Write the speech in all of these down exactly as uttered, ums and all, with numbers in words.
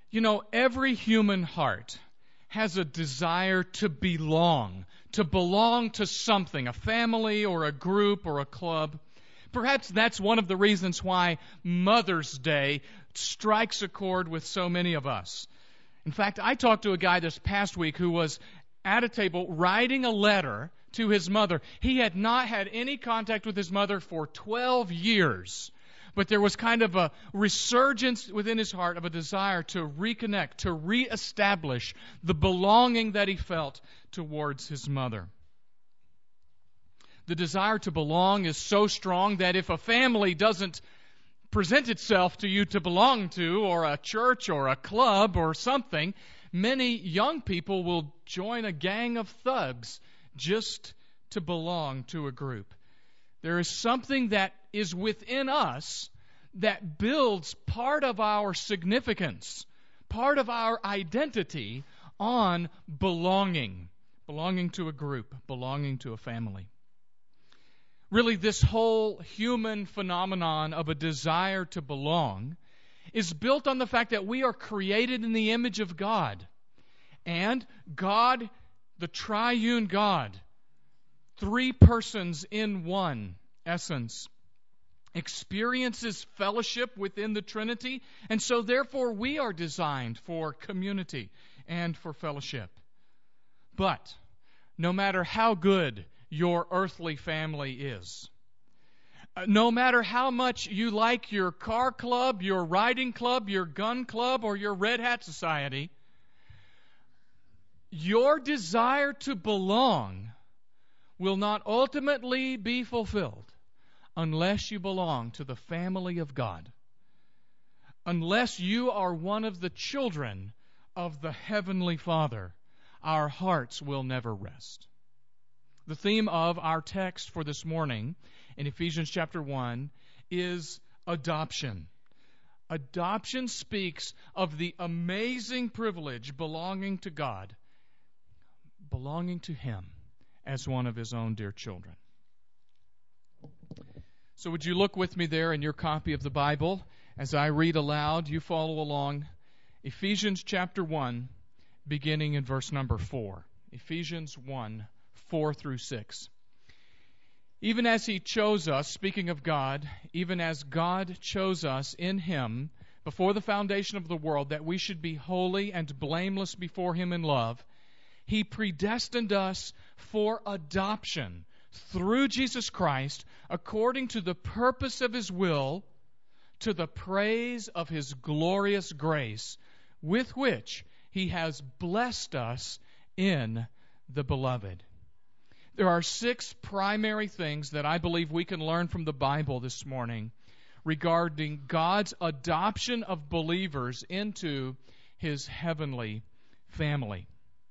You know, every human heart has a desire to belong, to belong to something, a family or a group or a club. Perhaps that's one of the reasons why Mother's Day strikes a chord with so many of us. In fact, I talked to a guy this past week who was at a table writing a letter to his mother. He had not had any contact with his mother for twelve years. But there was kind of a resurgence within his heart of a desire to reconnect, to reestablish the belonging that he felt towards his mother. The desire to belong is so strong that if a family doesn't present itself to you to belong to, or a church or a club or something, many young people will join a gang of thugs just to belong to a group. There is something that is within us that builds part of our significance, part of our identity on belonging, belonging to a group, belonging to a family. Really, this whole human phenomenon of a desire to belong is built on the fact that we are created in the image of God. And God, the triune God, three persons in one essence, experiences fellowship within the Trinity, and so therefore we are designed for community and for fellowship. But no matter how good your earthly family is, no matter how much you like your car club, your riding club, your gun club, or your Red Hat Society, your desire to belong will not ultimately be fulfilled unless you belong to the family of God, unless you are one of the children of the Heavenly Father. Our hearts will never rest. The theme of our text for this morning in Ephesians chapter one is adoption. Adoption speaks of the amazing privilege belonging to God, belonging to Him as one of His own dear children. So would you look with me there in your copy of the Bible as I read aloud? You follow along. Ephesians chapter one, beginning in verse number four. Ephesians one, four through six. Even as He chose us, speaking of God, even as God chose us in Him before the foundation of the world, that we should be holy and blameless before Him in love, He predestined us for adoption through Jesus Christ, according to the purpose of His will, to the praise of His glorious grace, with which He has blessed us in the Beloved. There are six primary things that I believe we can learn from the Bible this morning regarding God's adoption of believers into His heavenly family.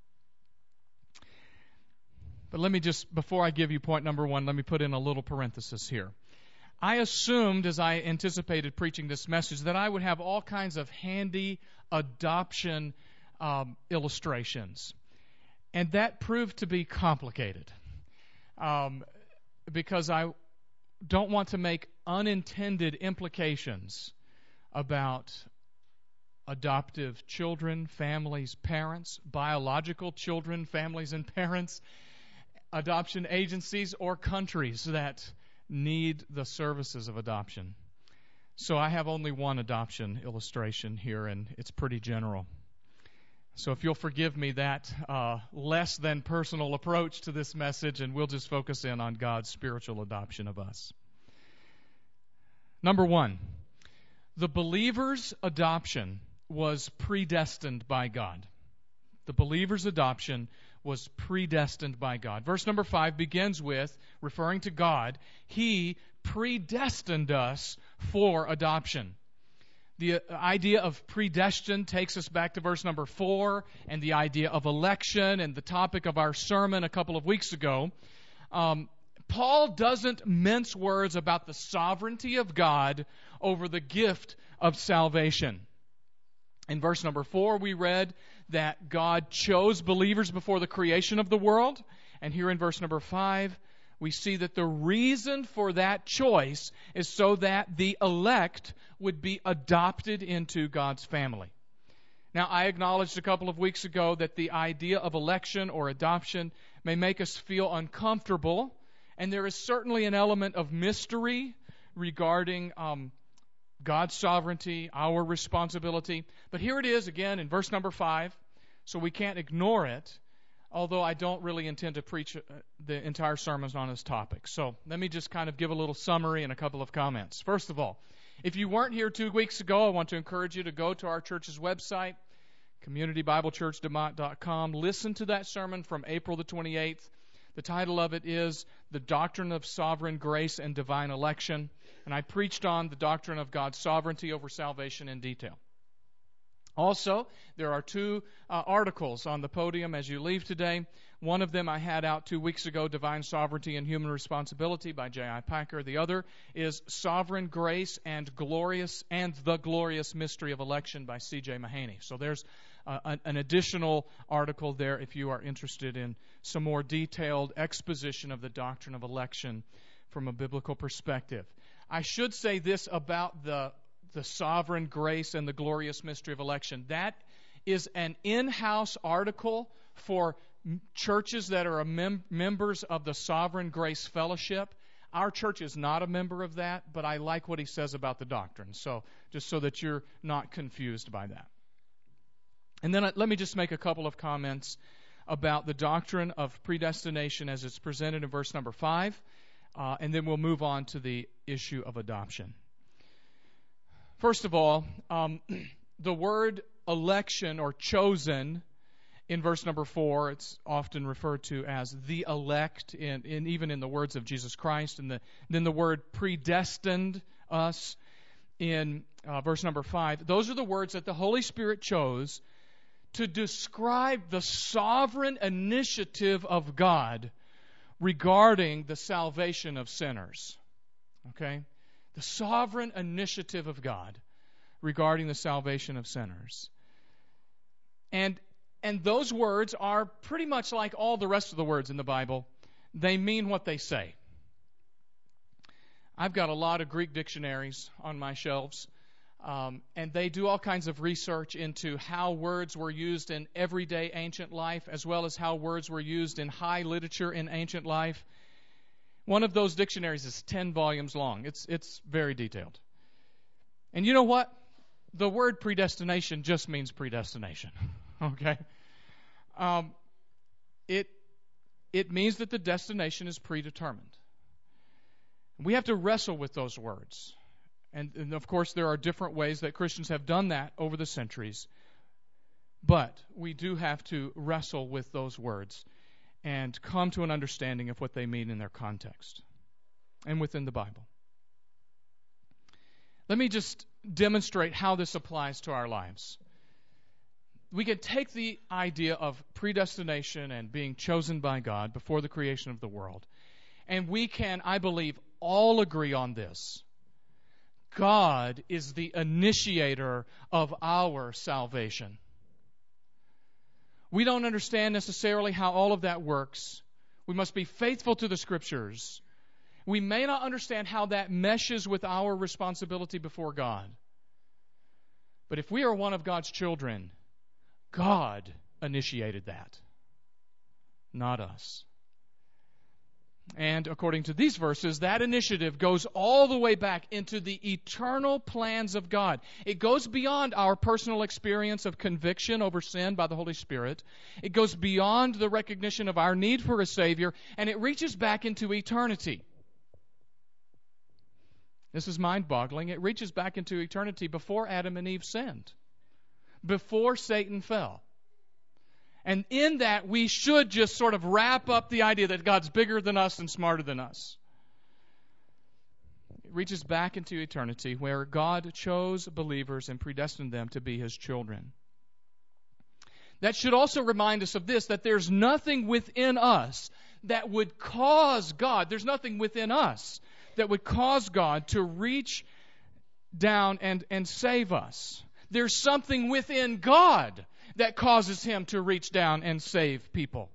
But let me just, before I give you point number one, let me put in a little parenthesis here. I assumed, as I anticipated preaching this message, that I would have all kinds of handy adoption um, illustrations. And that proved to be complicated. Um, because I don't want to make unintended implications about adoptive children, families, parents, biological children, families, and parents, adoption agencies, or countries that need the services of adoption. So I have only one adoption illustration here, and it's pretty general. So if you'll forgive me that uh, less than personal approach to this message, and we'll just focus in on God's spiritual adoption of us. Number one, the believer's adoption was predestined by God. The believer's adoption was predestined by God. Verse number five begins with, referring to God, He predestined us for adoption. The idea of predestined takes us back to verse number four, and the idea of election, and the topic of our sermon a couple of weeks ago. Um, Paul doesn't mince words about the sovereignty of God over the gift of salvation. In verse number four, we read that God chose believers before the creation of the world. And here in verse number five, we see that the reason for that choice is so that the elect would be adopted into God's family. Now, I acknowledged a couple of weeks ago that the idea of election or adoption may make us feel uncomfortable, and there is certainly an element of mystery regarding um, God's sovereignty, our responsibility. But here it is again in verse number five, so we can't ignore it, although I don't really intend to preach the entire sermon on this topic. So let me just kind of give a little summary and a couple of comments. First of all, if you weren't here two weeks ago, I want to encourage you to go to our church's website, community bible church demont dot com. Listen to that sermon from April the twenty-eighth. The title of it is The Doctrine of Sovereign Grace and Divine Election. And I preached on the doctrine of God's sovereignty over salvation in detail. Also, there are two uh, articles on the podium as you leave today. One of them I had out two weeks ago, Divine Sovereignty and Human Responsibility by J I Packer. The other is Sovereign Grace and Glorious and the Glorious Mystery of Election by C J Mahaney. So there's uh, an, an additional article there if you are interested in some more detailed exposition of the doctrine of election from a biblical perspective. I should say this about the the sovereign grace and the glorious mystery of election. That is an in-house article for churches that are a mem- members of the Sovereign Grace Fellowship. Our church is not a member of that, but I like what he says about the doctrine. So just so that you're not confused by that. And then let me just make a couple of comments about the doctrine of predestination as it's presented in verse number five, uh, and then we'll move on to the issue of adoption. First of all, um, the word election or chosen in verse number four, it's often referred to as the elect, in, in even in the words of Jesus Christ. And the, then the word predestined us in uh, verse number five. Those are the words that the Holy Spirit chose to describe the sovereign initiative of God regarding the salvation of sinners. Okay? The sovereign initiative of God regarding the salvation of sinners. And and those words are pretty much like all the rest of the words in the Bible. They mean what they say. I've got a lot of Greek dictionaries on my shelves, um, and they do all kinds of research into how words were used in everyday ancient life, as well as how words were used in high literature in ancient life. One of those dictionaries is ten volumes long. It's it's very detailed. And you know what? The word predestination just means predestination. Okay? Um, it it means that the destination is predetermined. We have to wrestle with those words. And, and of course, there are different ways that Christians have done that over the centuries. But we do have to wrestle with those words and come to an understanding of what they mean in their context and within the Bible. Let me just demonstrate how this applies to our lives. We can take the idea of predestination and being chosen by God before the creation of the world, and we can, I believe, all agree on this. God is the initiator of our salvation. We don't understand necessarily how all of that works. We must be faithful to the Scriptures. We may not understand how that meshes with our responsibility before God. But if we are one of God's children, God initiated that, not us. And according to these verses, that initiative goes all the way back into the eternal plans of God. It goes beyond our personal experience of conviction over sin by the Holy Spirit. It goes beyond the recognition of our need for a Savior, and it reaches back into eternity. This is mind-boggling. It reaches back into eternity before Adam and Eve sinned, before Satan fell. And in that, we should just sort of wrap up the idea that God's bigger than us and smarter than us. It reaches back into eternity where God chose believers and predestined them to be His children. That should also remind us of this, that there's nothing within us that would cause God, there's nothing within us that would cause God to reach down and, and save us. There's something within God that causes Him to reach down and save people.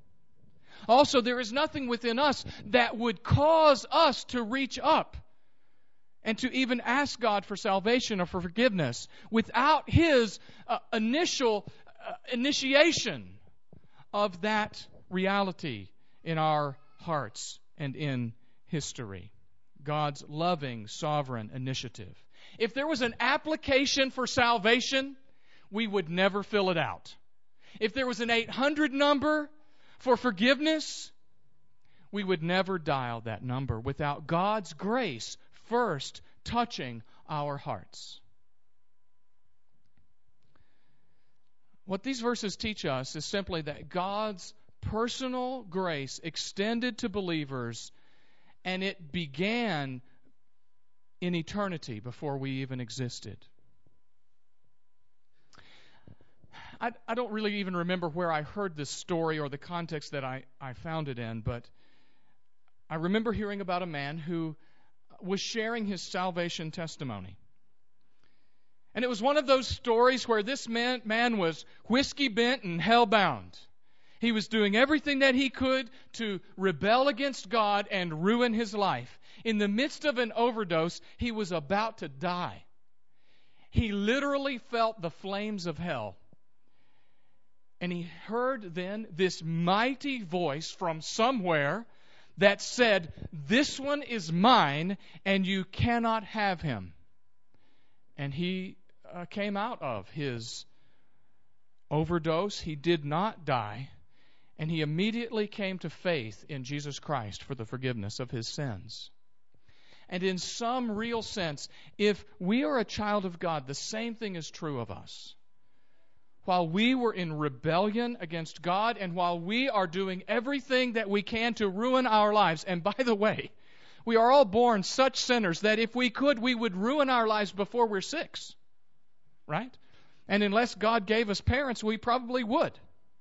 Also, there is nothing within us that would cause us to reach up and to even ask God for salvation or for forgiveness without His uh, initial uh, initiation of that reality in our hearts and in history. God's loving, sovereign initiative. If there was an application for salvation, we would never fill it out. If there was an eight hundred number for forgiveness, we would never dial that number without God's grace first touching our hearts. What these verses teach us is simply that God's personal grace extended to believers, and it began in eternity before we even existed. I, I don't really even remember where I heard this story or the context that I, I found it in, but I remember hearing about a man who was sharing his salvation testimony. And it was one of those stories where this man, man was whiskey bent and hell-bound. He was doing everything that he could to rebel against God and ruin his life. In the midst of an overdose, he was about to die. He literally felt the flames of hell. And he heard then this mighty voice from somewhere that said, "This one is mine, and you cannot have him." And he uh, came out of his overdose. He did not die. And he immediately came to faith in Jesus Christ for the forgiveness of his sins. And in some real sense, if we are a child of God, the same thing is true of us. While we were in rebellion against God, and while we are doing everything that we can to ruin our lives, and by the way, we are all born such sinners that if we could, we would ruin our lives before we're six. Right? And unless God gave us parents, we probably would.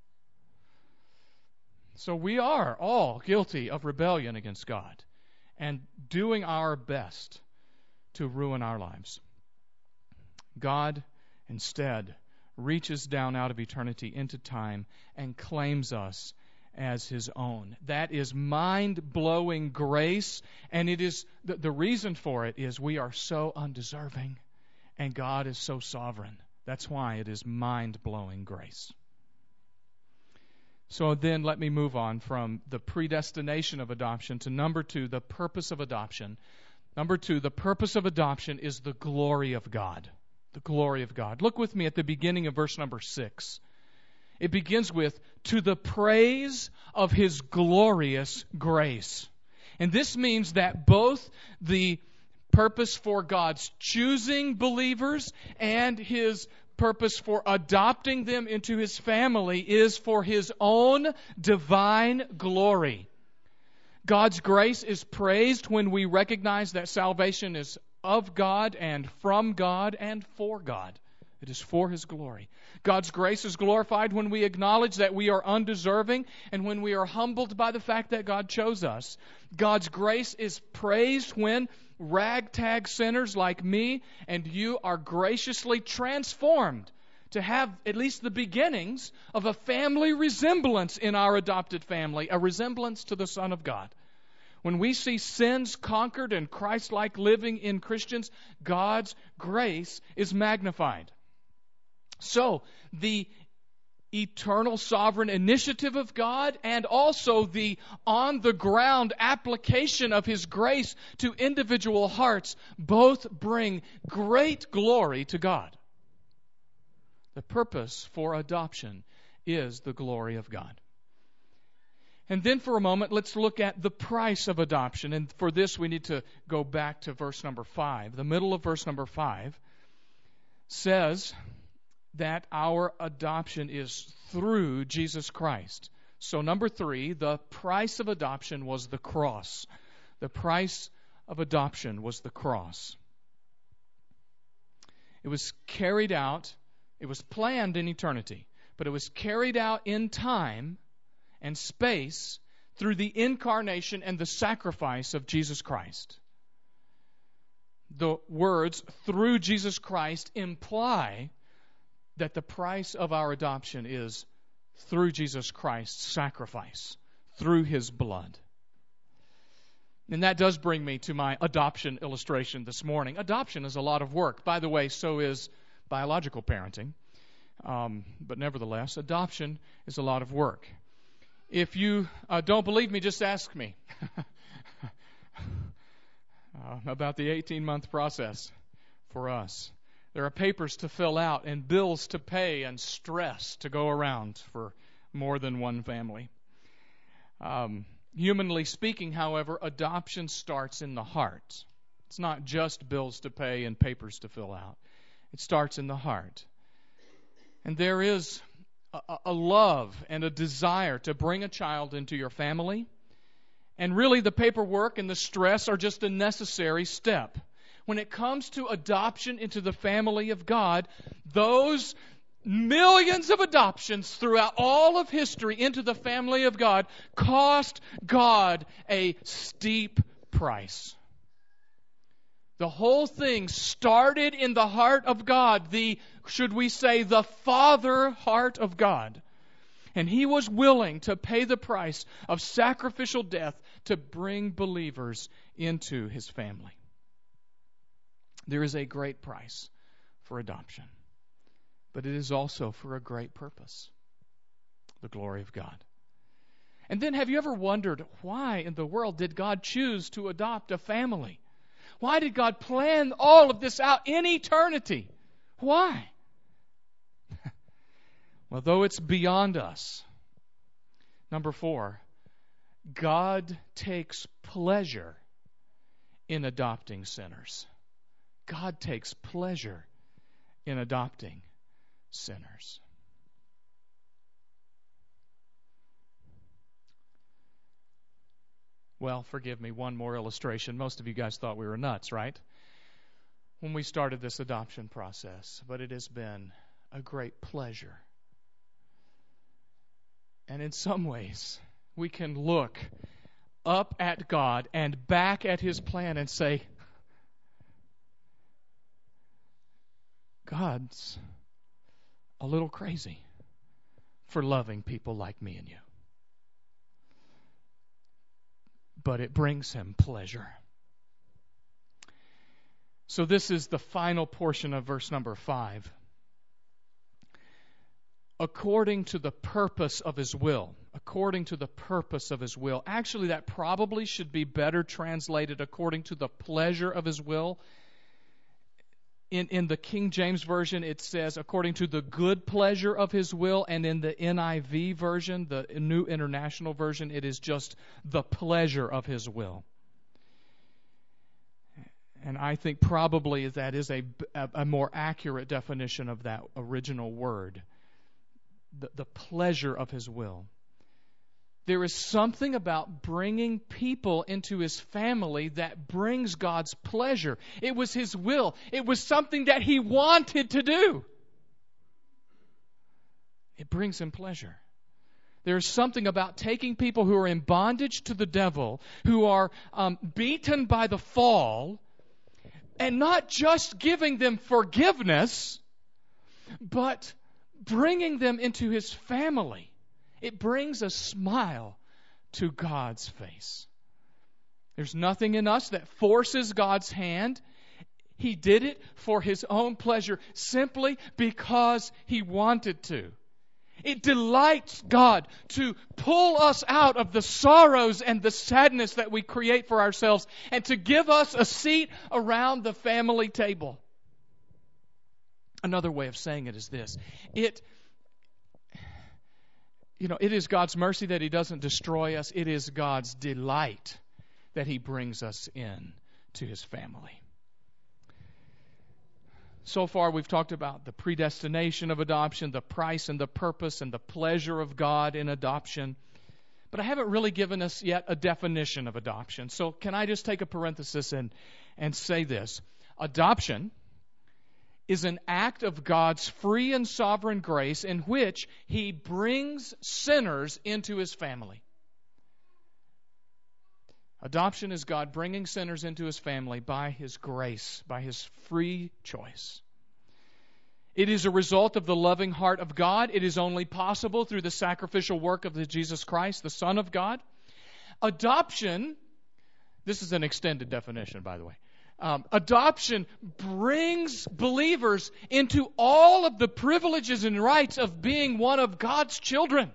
So we are all guilty of rebellion against God and doing our best to ruin our lives. God, instead, reaches down out of eternity into time and claims us as His own. That is mind-blowing grace, and it is the, the reason for it is we are so undeserving, and God is so sovereign. That's why it is mind-blowing grace. So then let me move on from the predestination of adoption to number two, the purpose of adoption. Number two, the purpose of adoption is the glory of God. The glory of God. Look with me at the beginning of verse number six. It begins with, "To the praise of His glorious grace." And this means that both the purpose for God's choosing believers and His purpose for adopting them into His family is for His own divine glory. God's grace is praised when we recognize that salvation is of God and from God and for God. It is for His glory. God's grace is glorified when we acknowledge that we are undeserving and when we are humbled by the fact that God chose us. God's grace is praised when ragtag sinners like me and you are graciously transformed to have at least the beginnings of a family resemblance in our adopted family, a resemblance to the Son of God. When we see sins conquered and Christ-like living in Christians, God's grace is magnified. So, the eternal sovereign initiative of God and also the on-the-ground application of His grace to individual hearts both bring great glory to God. The purpose for adoption is the glory of God. And then for a moment, let's look at the price of adoption. And for this, we need to go back to verse number five. The middle of verse number five says that our adoption is through Jesus Christ. So number three, the price of adoption was the cross. The price of adoption was the cross. It was carried out, it was planned in eternity, but it was carried out in time and space through the incarnation and the sacrifice of Jesus Christ. The words "through Jesus Christ" imply that the price of our adoption is through Jesus Christ's sacrifice, through His blood. And that does bring me to my adoption illustration this morning. Adoption is a lot of work. By the way, so is biological parenting. Um, but nevertheless, adoption is a lot of work. If you uh, don't believe me, just ask me uh, about the eighteen-month process for us. There are papers to fill out and bills to pay and stress to go around for more than one family. Um, humanly speaking, however, adoption starts in the heart. It's not just bills to pay and papers to fill out. It starts in the heart. And there is a, a love and a desire to bring a child into your family. And really the paperwork and the stress are just a necessary step. When it comes to adoption into the family of God, those millions of adoptions throughout all of history into the family of God cost God a steep price. The whole thing started in the heart of God, the, should we say, the Father heart of God. And He was willing to pay the price of sacrificial death to bring believers into His family. There is a great price for adoption, but it is also for a great purpose, the glory of God. And then have you ever wondered, why in the world did God choose to adopt a family? Why did God plan all of this out in eternity? Why? Well, though it's beyond us. Number four, God takes pleasure in adopting sinners. God takes pleasure in adopting sinners. Well, forgive me, one more illustration. Most of you guys thought we were nuts, right? When we started this adoption process. But it has been a great pleasure. And in some ways, we can look up at God and back at His plan and say, God's a little crazy for loving people like me and you. But it brings Him pleasure. So this is the final portion of verse number five. According to the purpose of His will. According to the purpose of His will. Actually, that probably should be better translated according to the pleasure of His will. In, in the King James Version, it says, according to the good pleasure of His will. And in the N I V version, the New International Version, it is just the pleasure of His will. And I think probably that is a, a, a more accurate definition of that original word. The, the pleasure of His will. There is something about bringing people into His family that brings God's pleasure. It was His will. It was something that He wanted to do. It brings Him pleasure. There is something about taking people who are in bondage to the devil, who are um, beaten by the fall, and not just giving them forgiveness, but bringing them into His family. It brings a smile to God's face. There's nothing in us that forces God's hand. He did it for His own pleasure, simply because He wanted to. It delights God to pull us out of the sorrows and the sadness that we create for ourselves and to give us a seat around the family table. Another way of saying it is this. It You know, it is God's mercy that He doesn't destroy us. It is God's delight that He brings us in to His family. So far, we've talked about the predestination of adoption, the price and the purpose and the pleasure of God in adoption. But I haven't really given us yet a definition of adoption. So can I just take a parenthesis and, and say this? Adoption is an act of God's free and sovereign grace in which He brings sinners into His family. Adoption is God bringing sinners into His family by His grace, by His free choice. It is a result of the loving heart of God. It is only possible through the sacrificial work of the Jesus Christ, the Son of God. Adoption This is an extended definition, by the way. Um, adoption brings believers into all of the privileges and rights of being one of God's children.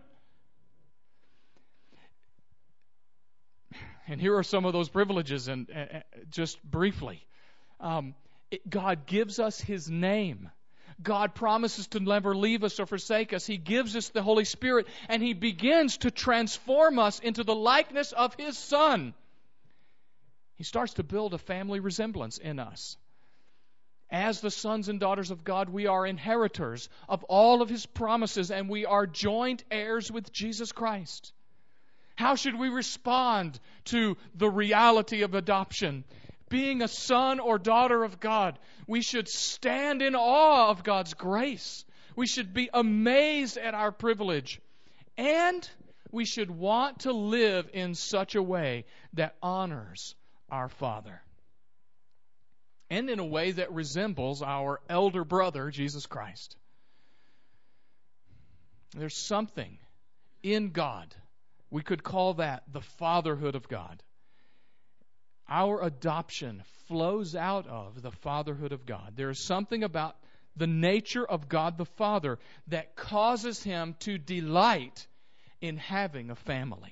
And here are some of those privileges, and uh, just briefly. Um, it, God gives us His name. God promises to never leave us or forsake us. He gives us the Holy Spirit, and He begins to transform us into the likeness of His Son. He starts to build a family resemblance in us. As the sons and daughters of God, we are inheritors of all of His promises, and we are joint heirs with Jesus Christ. How should we respond to the reality of adoption? Being a son or daughter of God, we should stand in awe of God's grace. We should be amazed at our privilege. And we should want to live in such a way that honors our Father. And in a way that resembles our elder brother, Jesus Christ. There's something in God. We could call that the fatherhood of God. Our adoption flows out of the fatherhood of God. There is something about the nature of God the Father that causes Him to delight in having a family.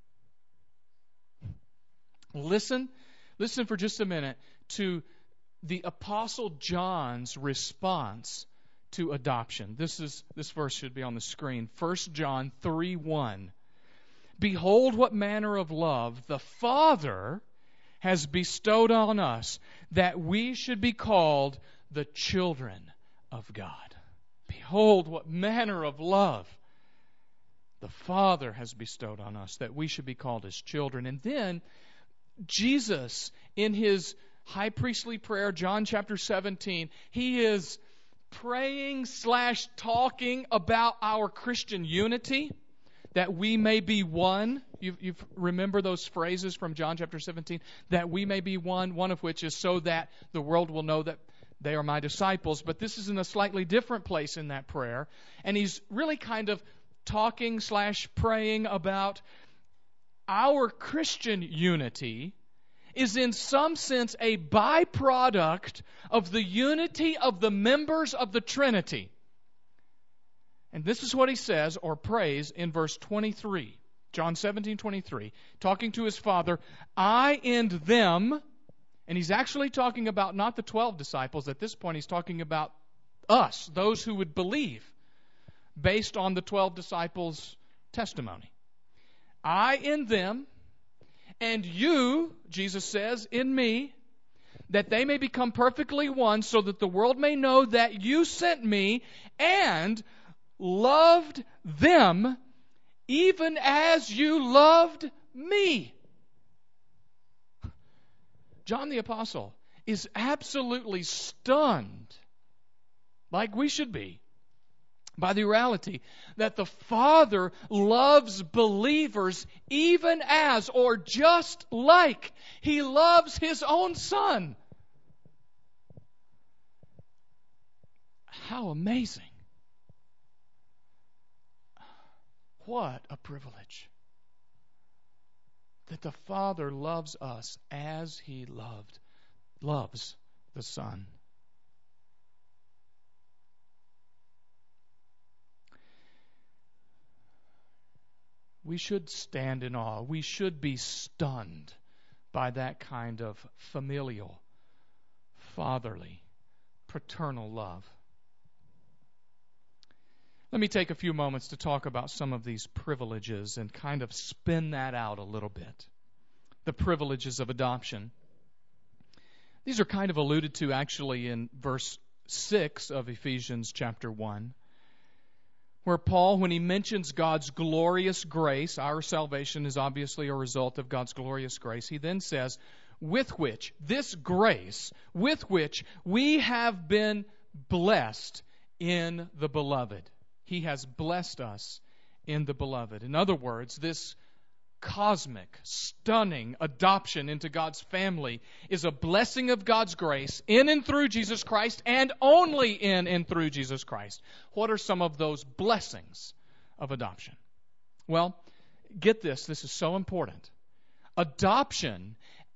Listen, listen for just a minute to the Apostle John's response to adoption. This is this verse should be on the screen. First John three one. Behold what manner of love the Father has bestowed on us, that we should be called the children of God. Behold what manner of love the Father has bestowed on us, that we should be called His children. And then Jesus, in His high priestly prayer, John chapter seventeen, He is praying slash talking about our Christian unity, that we may be one. You you remember those phrases from John chapter seventeen? That we may be one, one of which is so that the world will know that they are my disciples. But this is in a slightly different place in that prayer. And He's really kind of talking slash praying about our Christian unity is in some sense a byproduct of the unity of the members of the Trinity. And this is what He says or prays in verse twenty-three. John seventeen twenty-three. Talking to His Father, I and them. And He's actually talking about not the twelve disciples. At this point, He's talking about us, those who would believe, based on the twelve disciples' testimony. I in them, and you, Jesus says, in me, that they may become perfectly one, so that the world may know that you sent me, and loved them even as you loved me. John the Apostle is absolutely stunned, like we should be, by the reality that the Father loves believers even as, or just like, He loves His own Son. How amazing. What a privilege that the Father loves us as He loved, loves the Son. We should stand in awe. We should be stunned by that kind of familial, fatherly, paternal love. Let me take a few moments to talk about some of these privileges and kind of spin that out a little bit. The privileges of adoption. These are kind of alluded to actually in verse six of Ephesians chapter one, where Paul, when he mentions God's glorious grace, our salvation is obviously a result of God's glorious grace, he then says, with which, this grace, with which we have been blessed in the Beloved. He has blessed us in the Beloved. In other words, this cosmic, stunning adoption into God's family is a blessing of God's grace in and through Jesus Christ, and only in and through Jesus Christ. What are some of those blessings of adoption? Well, get this. This is so important. Adoption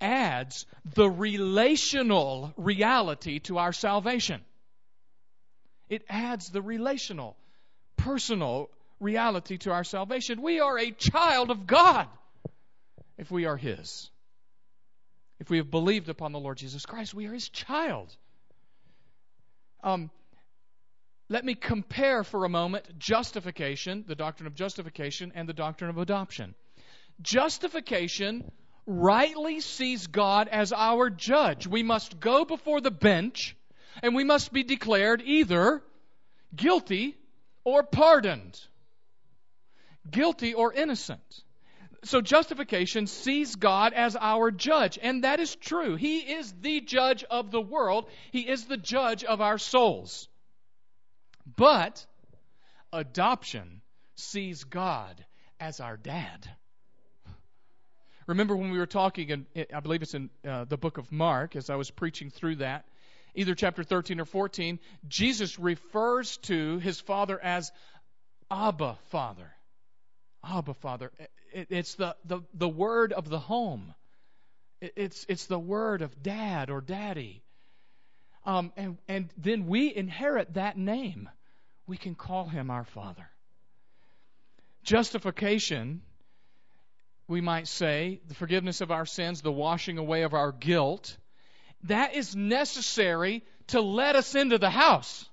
adds the relational reality to our salvation. It adds the relational, personal reality to our salvation. We are a child of God if we are His. If we have believed upon the Lord Jesus Christ, we are His child. Um, let me compare for a moment justification, the doctrine of justification, and the doctrine of adoption. Justification rightly sees God as our judge. We must go before the bench, and we must be declared either guilty or pardoned, guilty or innocent. So justification sees God as our judge, and that is true. He is the judge of the world. He is the judge of our souls. But adoption sees God as our dad. Remember when we were talking, in, I believe it's in uh, the book of Mark, as I was preaching through that, either chapter thirteen or fourteen, Jesus refers to His Father as Abba Father. Abba Father. It, it's the, the, the word of the home. It, it's, it's the word of dad or daddy. Um, and, and then we inherit that name. We can call Him our Father. Justification, we might say, the forgiveness of our sins, the washing away of our guilt, that is necessary to let us into the house.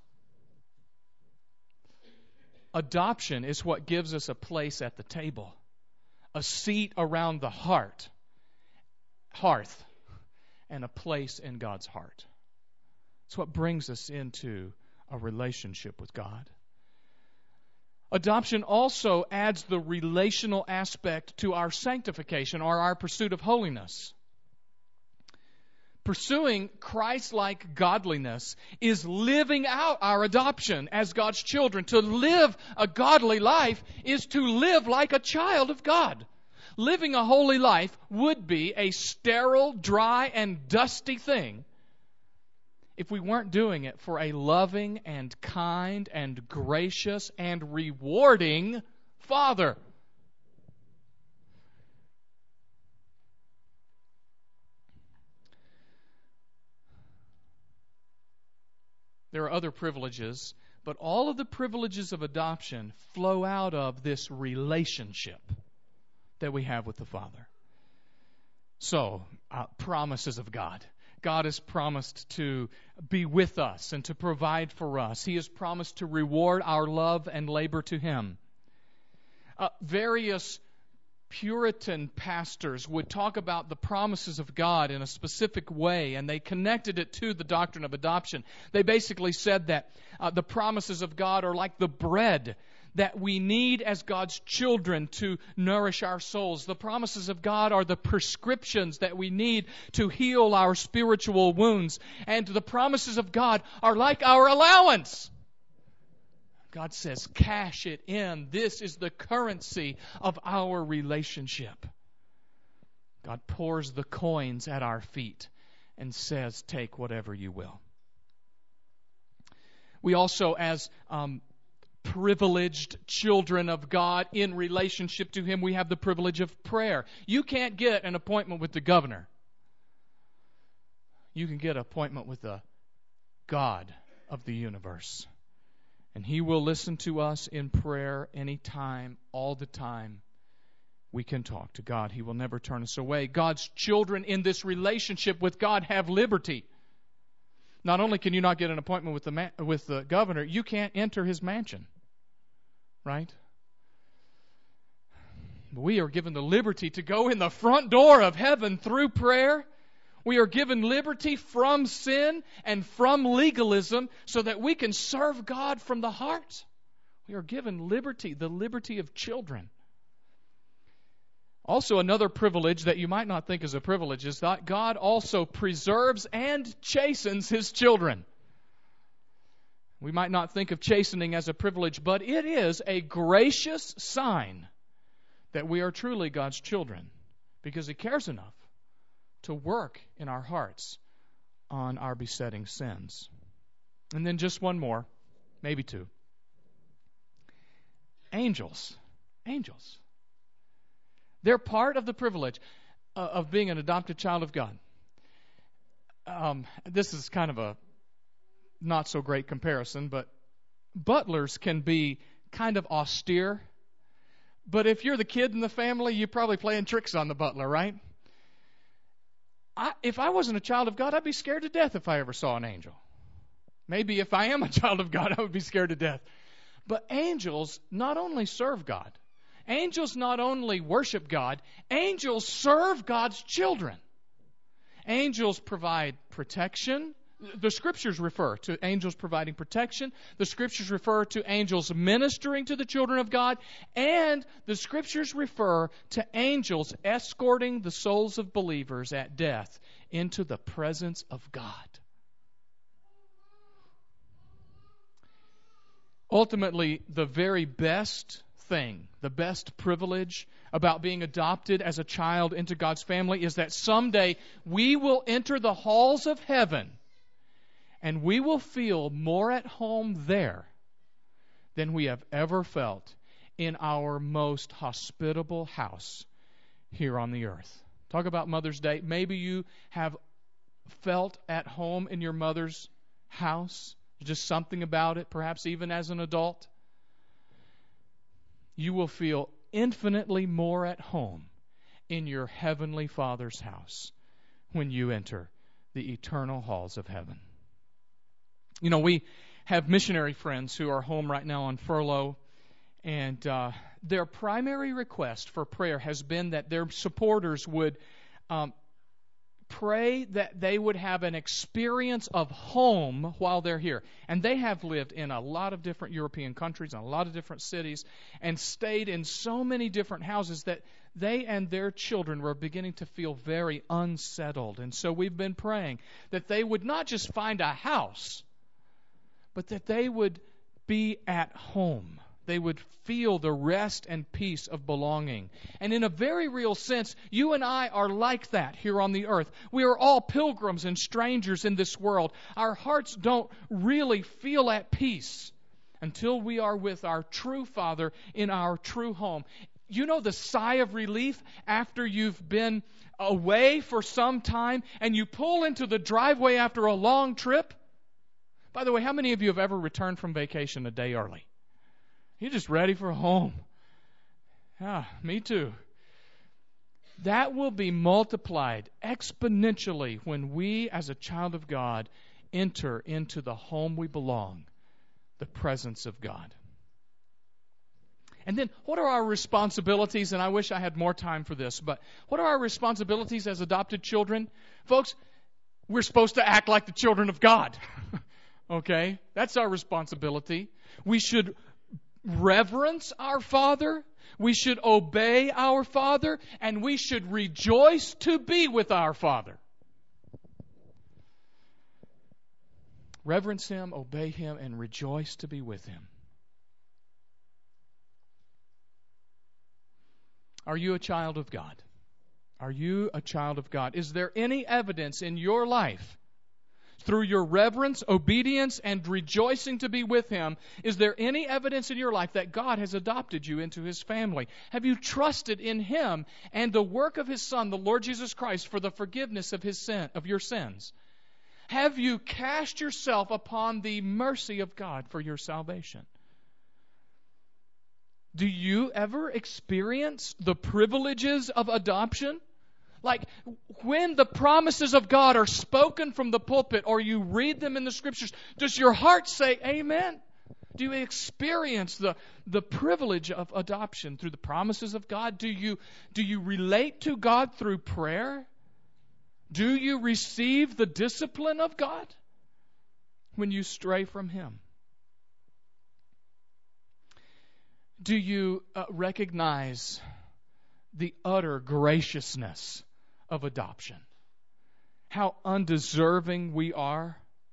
Adoption is what gives us a place at the table, a seat around the heart, hearth, and a place in God's heart. It's what brings us into a relationship with God. Adoption also adds the relational aspect to our sanctification or our pursuit of holiness. Pursuing Christ-like godliness is living out our adoption as God's children. To live a godly life is to live like a child of God. Living a holy life would be a sterile, dry, and dusty thing if we weren't doing it for a loving and kind and gracious and rewarding Father. There are other privileges, but all of the privileges of adoption flow out of this relationship that we have with the Father. So, uh, promises of God. God has promised to be with us and to provide for us. He has promised to reward our love and labor to Him. Uh, various Puritan pastors would talk about the promises of God in a specific way, and they connected it to the doctrine of adoption. They basically said that uh, the promises of God are like the bread that we need as God's children to nourish our souls. The promises of God are the prescriptions that we need to heal our spiritual wounds. And the promises of God are like our allowance. God says, cash it in. This is the currency of our relationship. God pours the coins at our feet and says, take whatever you will. We also, as um, privileged children of God in relationship to Him, we have the privilege of prayer. You can't get an appointment with the governor. You can get an appointment with the God of the universe. And He will listen to us in prayer anytime, all the time. We can talk to God. He will never turn us away. God's children in this relationship with God have liberty. Not only can you not get an appointment with the ma- with the governor, you can't enter his mansion. Right? We are given the liberty to go in the front door of heaven through prayer. We are given liberty from sin and from legalism so that we can serve God from the heart. We are given liberty, the liberty of children. Also, another privilege that you might not think is a privilege is that God also preserves and chastens His children. We might not think of chastening as a privilege, but it is a gracious sign that we are truly God's children because He cares enough to work in our hearts on our besetting sins. And then just one more, maybe two. Angels. Angels. They're part of the privilege. of being an adopted child of God. Um, this is kind of a not so great comparison, but butlers can be kind of austere. But if you're the kid in the family, you're probably playing tricks on the butler, right? I, if I wasn't a child of God, I'd be scared to death if I ever saw an angel. Maybe if I am a child of God, I would be scared to death. But angels not only serve God, angels not only worship God, angels serve God's children. Angels provide protection. The Scriptures refer to angels providing protection. The Scriptures refer to angels ministering to the children of God. And the Scriptures refer to angels escorting the souls of believers at death into the presence of God. Ultimately, the very best thing, the best privilege about being adopted as a child into God's family is that someday we will enter the halls of heaven and we will feel more at home there than we have ever felt in our most hospitable house here on the earth. Talk about Mother's Day. Maybe you have felt at home in your mother's house. Just something about it, perhaps even as an adult. You will feel infinitely more at home in your heavenly Father's house when you enter the eternal halls of heaven. You know, we have missionary friends who are home right now on furlough, and uh, their primary request for prayer has been that their supporters would um, pray that they would have an experience of home while they're here. And they have lived in a lot of different European countries, in a lot of different cities, and stayed in so many different houses that they and their children were beginning to feel very unsettled. And so we've been praying that they would not just find a house, but that they would be at home. They would feel the rest and peace of belonging. And in a very real sense, you and I are like that here on the earth. We are all pilgrims and strangers in this world. Our hearts don't really feel at peace until we are with our true Father in our true home. You know the sigh of relief after you've been away for some time and you pull into the driveway after a long trip? By the way, how many of you have ever returned from vacation a day early? You're just ready for home. Ah, me too. That will be multiplied exponentially when we, as a child of God, enter into the home we belong, the presence of God. And then, what are our responsibilities? And I wish I had more time for this, but what are our responsibilities as adopted children? Folks, we're supposed to act like the children of God. Okay? That's our responsibility. We should reverence our Father, we should obey our Father, and we should rejoice to be with our Father. Reverence Him, obey Him, and rejoice to be with Him. Are you a child of God? Are you a child of God? Is there any evidence in your life, through your reverence, obedience, and rejoicing to be with Him, is there any evidence in your life that God has adopted you into His family? Have you trusted in Him and the work of His Son, the Lord Jesus Christ, for the forgiveness of His sin, of your sins? Have you cast yourself upon the mercy of God for your salvation? Do you ever experience the privileges of adoption? Like, when the promises of God are spoken from the pulpit or you read them in the Scriptures, does your heart say, Amen? Do you experience the, the privilege of adoption through the promises of God? Do you, do you relate to God through prayer? Do you receive the discipline of God when you stray from Him? Do you uh, recognize the utter graciousness of adoption? How undeserving we are?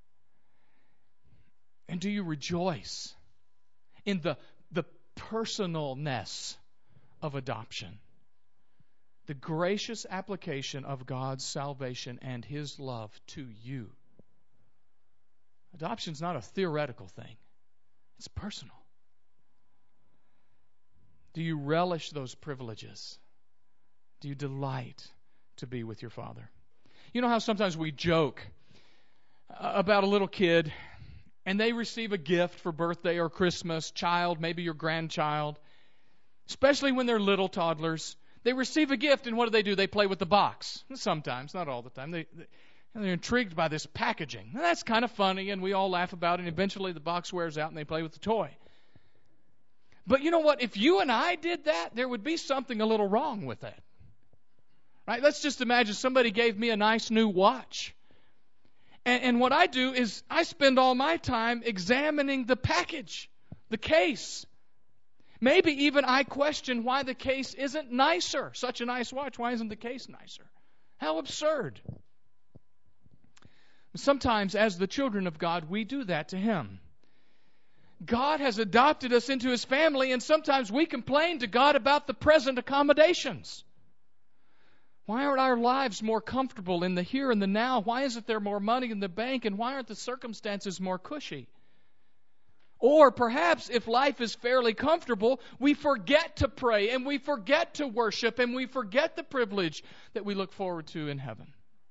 And do you rejoice in the, the personalness of adoption? The gracious application of God's salvation and His love to you. Adoption is not a theoretical thing. It's personal. Do you relish those privileges? Do you delight to be with your Father. You know how sometimes we joke about a little kid and they receive a gift for birthday or Christmas, child, maybe your grandchild, especially when they're little toddlers. They receive a gift, and what do they do? They play with the box. Sometimes, not all the time. They, they, they're intrigued by this packaging. And that's kind of funny, and we all laugh about it, and eventually the box wears out and they play with the toy. But you know what? If you and I did that, there would be something a little wrong with that. Right? Let's just imagine somebody gave me a nice new watch. And, and what I do is I spend all my time examining the package, the case. Maybe even I question why the case isn't nicer. Such a nice watch, why isn't the case nicer? How absurd. Sometimes, as the children of God, we do that to Him. God has adopted us into His family, and sometimes we complain to God about the present accommodations. Why aren't our lives more comfortable in the here and the now? Why isn't there more money in the bank? And why aren't the circumstances more cushy? Or perhaps if life is fairly comfortable, we forget to pray and we forget to worship and we forget the privilege that we look forward to in heaven.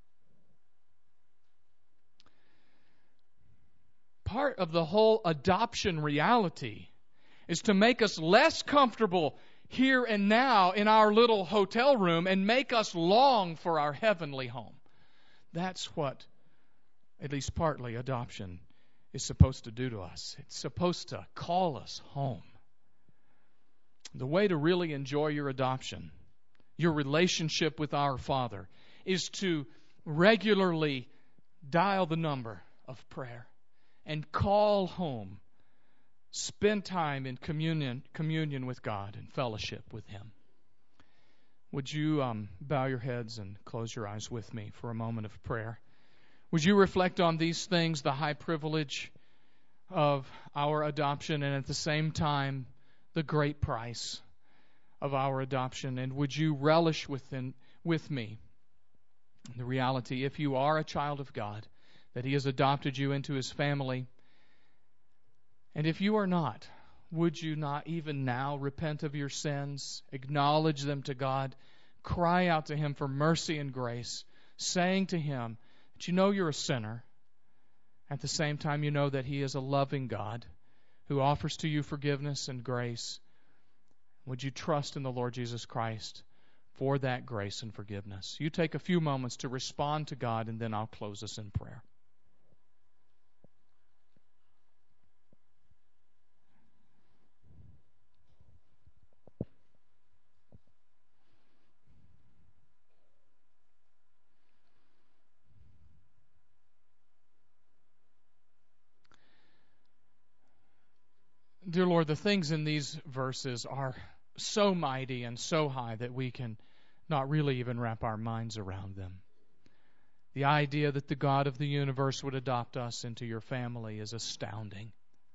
Part of the whole adoption reality is to make us less comfortable here and now in our little hotel room and make us long for our heavenly home. That's what, at least partly, adoption is supposed to do to us. It's supposed to call us home. The way to really enjoy your adoption, your relationship with our Father, is to regularly dial the number of prayer and call home. Spend time in communion, communion with God and fellowship with Him. Would you um, bow your heads and close your eyes with me for a moment of prayer? Would you reflect on these things, the high privilege of our adoption, and at the same time, the great price of our adoption? And would you relish within, with me the reality, if you are a child of God, that He has adopted you into His family? And if you are not, would you not even now repent of your sins, acknowledge them to God, cry out to Him for mercy and grace, saying to Him that you know you're a sinner. At the same time, you know that He is a loving God who offers to you forgiveness and grace. Would you trust in the Lord Jesus Christ for that grace and forgiveness? You take a few moments to respond to God, and then I'll close us in prayer. Dear Lord, the things in these verses are so mighty and so high that we can not really even wrap our minds around them. The idea that the God of the universe would adopt us into your family is astounding.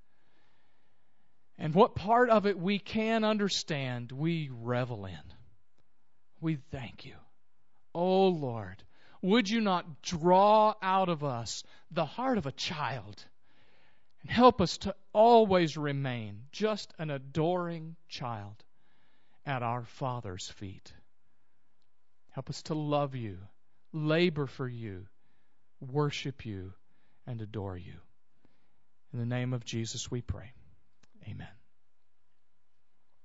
And what part of it we can understand, we revel in. We thank you. Oh Lord, would you not draw out of us the heart of a child and help us to always remain just an adoring child at our Father's feet. Help us to love you, labor for you, worship you, and adore you. In the name of Jesus we pray. Amen.